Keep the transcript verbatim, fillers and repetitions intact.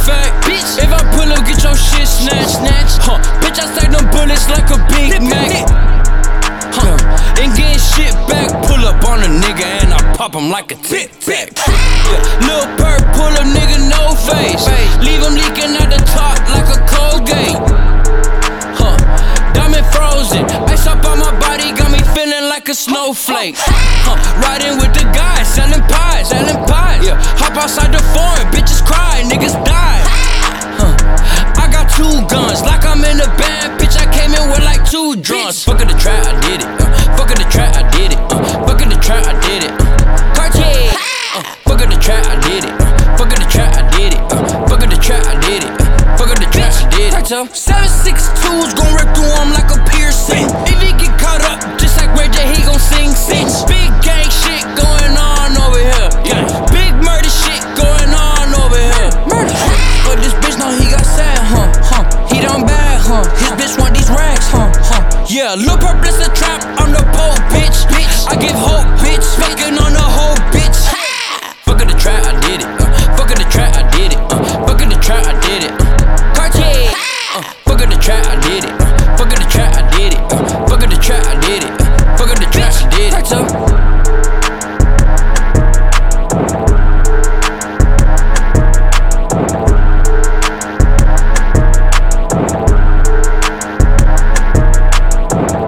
fact, bitch. If I pull up, get your shit snatched, snatch. Huh, bitch, I stack them bullets like a Big Mac. Huh, ain't getting shit back. Pull up on a nigga and I pop him like a tic tac. Yeah, Lil Perk, pull up, nigga, no face. Leave him leaking at the top like a Colgate. Huh, diamond frozen, ice up on my body, got me feeling like a snowflake. Huh, riding with the guys, selling pies, selling pies. Yeah, hop outside the foreign, bitches cry, niggas die. Huh, I got two guns, like I'm in a band, bitch. I came in with like two drums. Fuck in the trap, I did it. Uh, fuck in the trap, I did it. Uh, fuck in the trap, I did it. Uh, Cartier. Uh, fuck in the trap, I did it. Uh, fuck in the trap, I did it. Uh, fuck in the trap, I did it. Uh, fuck in the trap, I did it. seven six twos gon' rip through him like a piercing. If he get caught up, just like Ray J, he gon' sing, sing. Big gang.